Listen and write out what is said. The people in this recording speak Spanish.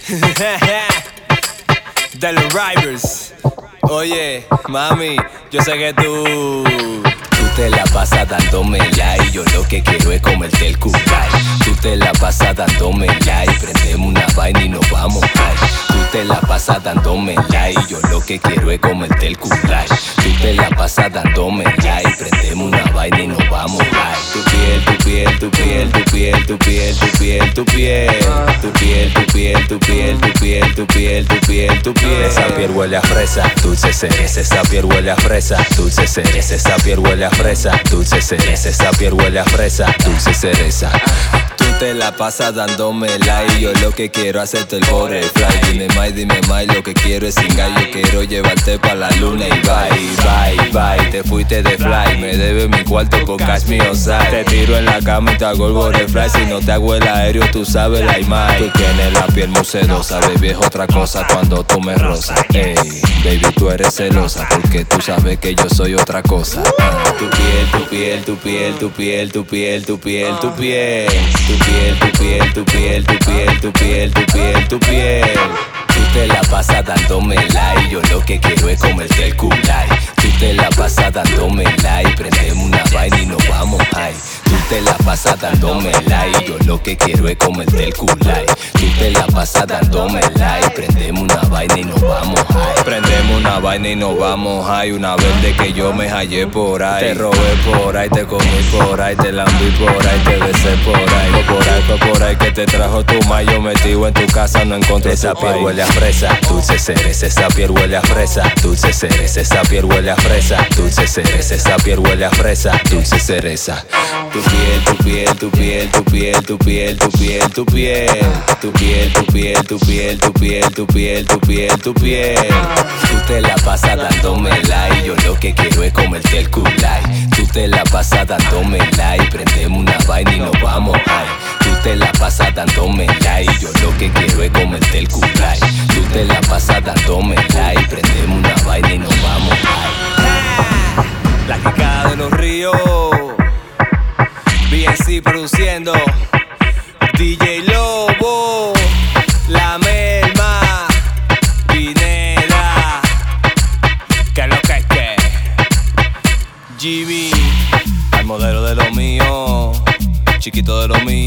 De los Rivers. Oye, mami, yo sé que tú te la pasas dándome like. Yo lo que quiero es comerte el culay. Tú te la pasas dándome like. Prendemos una vaina y nos vamos high. Tú te la pasas dándome like. Yo lo que quiero es comerte el culay. Tú te la pasas dándome like. Prendemos una vaina y nos vamos high. Tu piel, tu piel, tu piel, tu piel, tu piel, tu piel, tu piel. Tu piel, tu piel, tu piel, tu piel, tu piel, tu piel, tu piel. Esa piel huele a fresa, dulce cereza. Esa piel huele a fresa, dulce cereza. Esa piel huele a fresa, dulce cereza. Esa piel huele a fresa, dulce cereza. Tú te la pasas dándome like. Yo lo que quiero hacerte el butterfly. Dime más, lo que quiero es singar. Yo quiero llevarte pa' la luna y bye, bye, bye. Te fuiste de fly, me debes mi cuarto por cash me outside. Te tiro en la cama y te hago el butterfly. Si no te hago el aéreo, tú sabes la imagen. Tú tienes la piel muy sedosa, baby, es otra cosa cuando tú me rozas. Ey, baby, tú eres celosa porque tú sabes que yo soy otra cosa. Tu piel, tu piel, tu piel, tu piel, tu piel, tu piel, tu piel. Tu piel, tu piel, tu piel, tu piel, tu piel, tu piel, tu piel. Tú te la pasas dándome like. Yo lo que quiero es comerte el culay. Tú te la pasas dándome like. Prendemos una vaina y nos vamos high. Tú te la pasas dándome like. Yo lo que quiero es comerte el culay. Tú te la pasas dándome like. Prendemos una vaina y nos vamos high. Prendemos una vaina y nos vamos high. Una vez de que yo me hallé por ahí. Te robé por ahí, te comí por ahí. Te lambí por ahí, te besé por ahí. Fue por ahí que te trajo tu mayo. Metido en tu casa, no encontré esa piel huele a fresa, dulce cereza. Esa piel huele a fresa, dulce cereza. Esa piel huele a fresa, dulce cereza. Esa piel huele a fresa, dulce cereza. Tu piel, tu piel, tu piel, tu piel, tu piel, tu piel, tu piel. Tu piel, tu piel, tu piel, tu piel, tu piel, tu piel, tu piel. Tú te la pasas dándome like. Yo lo que quiero es comerte el culay. Tú te la pasas dándome like. Prendemos una vaina y nos vamos high. Tú te la pasas dándome like. Yo lo que quiero es comerte el culay. Tú te la pasas dándome like. Prendemos una vaina y nos vamos high. La quicada de los ríos. BNC produciendo. DJ Lobo. La Melma. Pineda. Que lo que es que. GB. Al modelo de lo mío. Chiquito de lo mío.